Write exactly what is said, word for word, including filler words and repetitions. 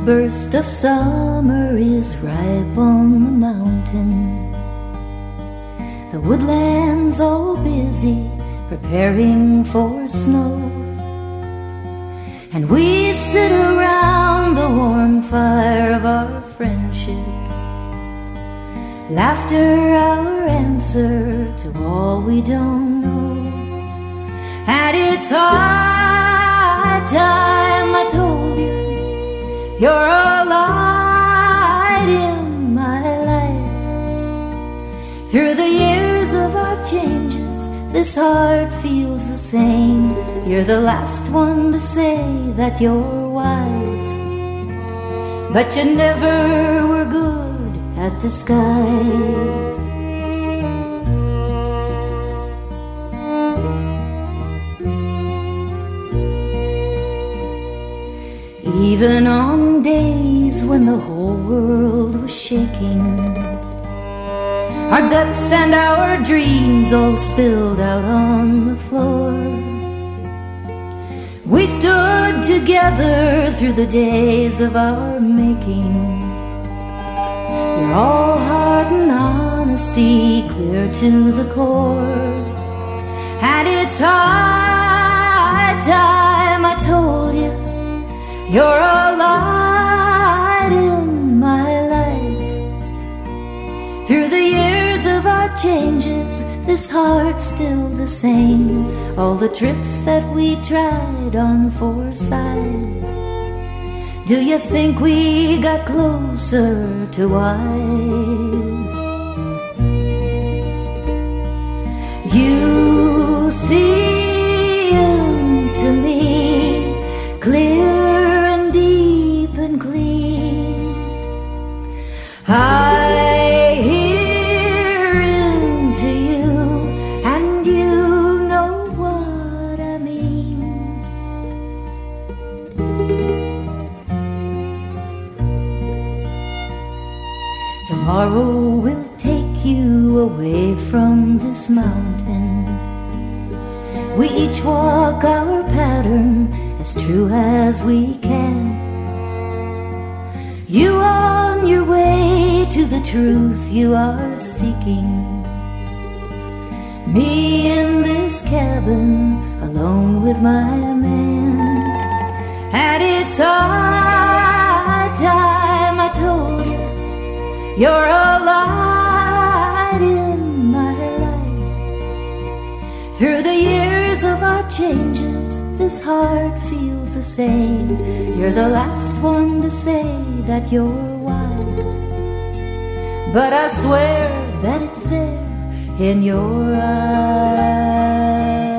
burst of summer is ripe on the mountain. The woodland's all busy preparing for snow, and we sit around the warm fire of our friendship. Laughter our answer to all we don't know. And it's high time I told you you're a light in my life. Through the years of our changes, this heart feels the same. You're the last one to say that you're wise, but you never were good at disguise. Even on days when the whole world was shaking, our guts and our dreams all spilled out on the floor, we stood together through the days of our making. You're all heart and honesty, clear to the core. And it's high time I told you you're a light in my life. Through the years of our changes, this heart's still the same. All the tricks that we tried on four sides, do you think we got closer to wise? You see into me clear, I hear into you, and you know what I mean. Tomorrow will take you away from this mountain. We each walk our pattern as true as we can. You on your way to the truth you are seeking. Me in this cabin alone with my man. And it's high time I told you you're a light in my life. Through the years of our changes, this heart feels the same. You're the last one to say that you're wise, but I swear that it's there in your eyes.